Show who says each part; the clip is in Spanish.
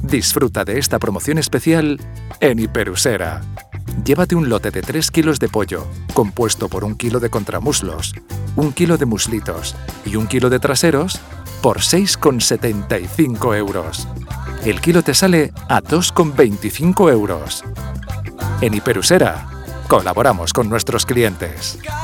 Speaker 1: Disfruta de esta promoción especial en Hiperusera. Llévate un lote de 3 kilos de pollo, compuesto por 1 kilo de contramuslos, 1 kilo de muslitos y 1 kilo de traseros, por 6,75 euros. El kilo te sale a 2,25 euros. En Hiperusera, colaboramos con nuestros clientes.